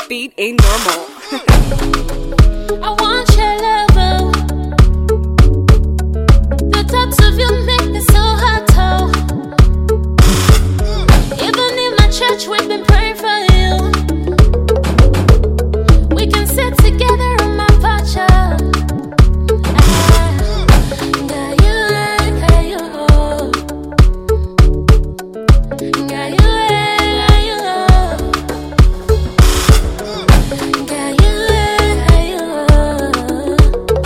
beat ain't normal. I want your love, oh. The thoughts of you make me so hot, oh. Even in my church, we've been praying for you. We can sit together on my porch, oh. Got you, got you, oh. Got you, got you, oh. Got you, got you, oh.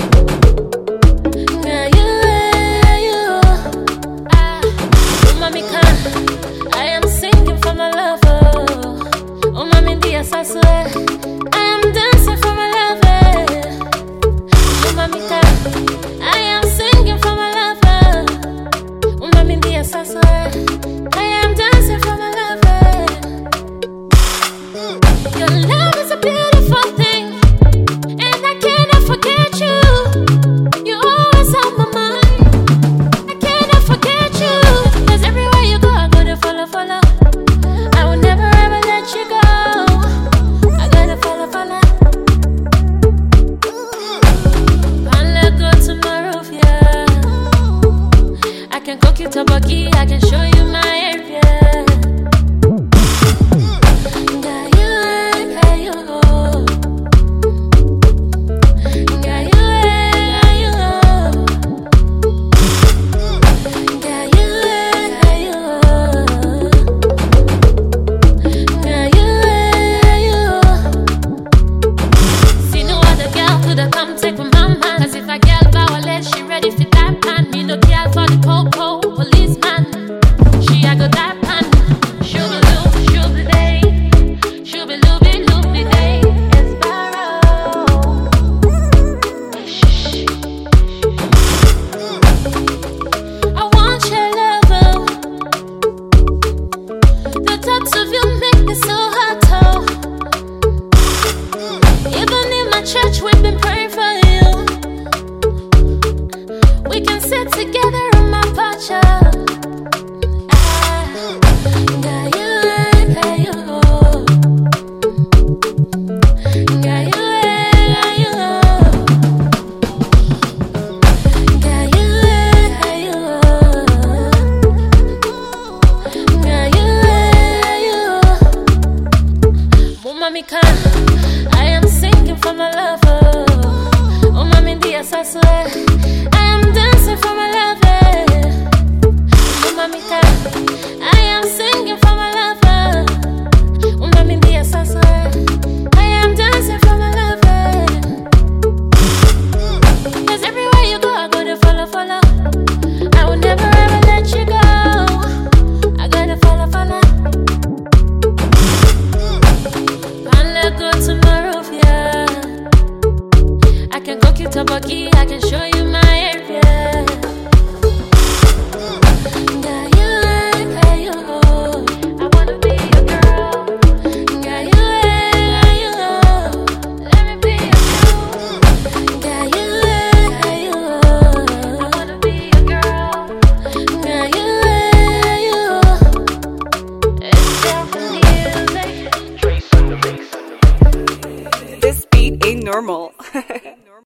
Got you, got you, oh. Oh, mami, I am singing for my lover. Oh, mami, Diaz, I swear I am dancing for my lover. Oh, mami, I am singing for my lover. Oh, mami, Diaz, I swear I am dancing for my lover. Your love is a beautiful thing, and I cannot forget you. You're always on my mind. I cannot forget you, 'cause everywhere you go, I gotta follow, follow. I will never ever let you go. I gotta follow, follow. Can't let go to my roof, yeah. I can cook you tteokbokki, I can show you my area. Got you, got you, oh. Got you, got you, oh. Got you, got you, oh. Got you, got you, oh. See no other girl coulda come take my man. 'Cause if a girl violate, she ready for that pan. Me no care for the coco policeman. She a go that pan. Shooby loop, shooby day. Shooby looby looby day. Sparrow. I want your love, oh. The thoughts of you make me so hot, oh. Even in my church, we've been praying for you. We can sit together on my porch, oh. Got you, got you, oh. Got you, got you, oh. Got you, got you, oh. Got you, got you, oh. Oh, mami, I am singing for my lover. Oh, mami, Diaz, I swear I am dancing for my lover. Oh, mami, I am singing for my lover. Oh, mami, Diaz, I swear I am dancing for my lover. 'Cause everywhere you go, I gotta follow, follow. I will never ever let you go. I gotta follow, follow. Can't let go to my roof, yeah. I can cook you tteokbokki, I can show you my area. Got you, got you, oh. I wanna be your girl. Got you, oh. Let me be your girl. Got you, oh. I wanna be your girl. Got you, oh. It's just the music. This beat ain't normal.